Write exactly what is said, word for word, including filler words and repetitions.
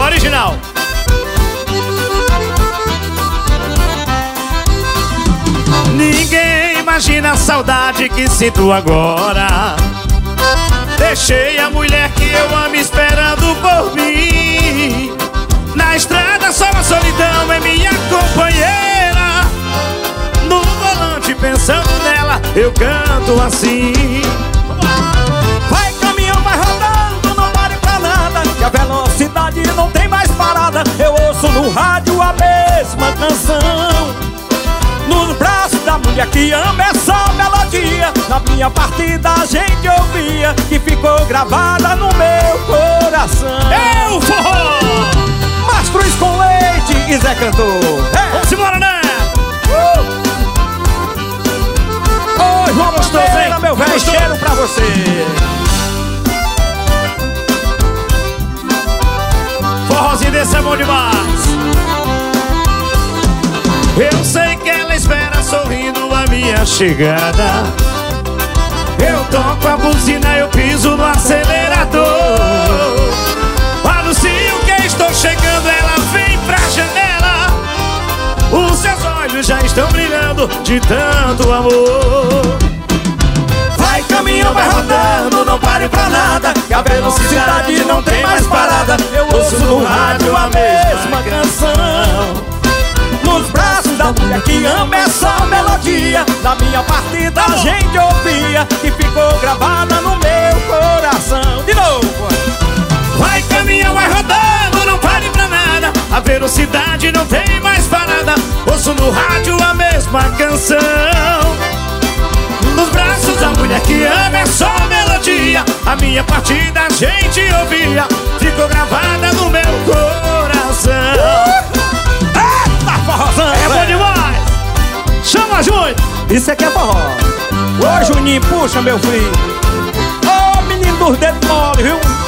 original. Ninguém imagina a saudade que sinto agora. Deixei a mulher que eu amo esperando por mim. Na estrada só a solidão é minha companheira. No volante pensando nela, eu canto assim. Vai caminhão, vai rodando, não pare pra nada, que a velocidade não tem mais parada. Eu ouço no rádio a mesma canção. Nos braços da mulher que ama essa melodia. Na minha partida a gente ouvia, que ficou gravada no meu coração. Eu forró! Mastruz com leite e Zé Cantor. É. Vamos embora, né? Uh! Oi, João Gostoso, Bandeira, hein? meu velho, Gostoso. cheiro pra você. Forrozinho desse é bom demais. Eu sei que ela espera sorrindo a minha chegada. Eu toco a buzina, eu piso no acelerador. Anuncio que estou chegando, ela vem pra janela. Os seus olhos já estão brilhando de tanto amor. Vai caminhão, vai rodando, não pare pra nada, que a velocidade não tem mais parada. Eu ouço no rádio a mesma canção. Nos braços da mulher que ama essa melodia. Na minha partida a gente ouvia, que ficou gravada no meu coração. De novo. Vai caminhão, vai rodando, não pare pra nada. A velocidade não tem mais parada. Ouço no rádio a mesma canção. Nos braços da mulher que ama é só melodia. A minha partida a gente ouvia, ficou gravada no meu coração. Eita, forrozão! É bom demais! Chama, Júnior! Isso aqui é forró. Ô, Juninho, puxa, meu filho. Ô, menino dos dedos mole, viu?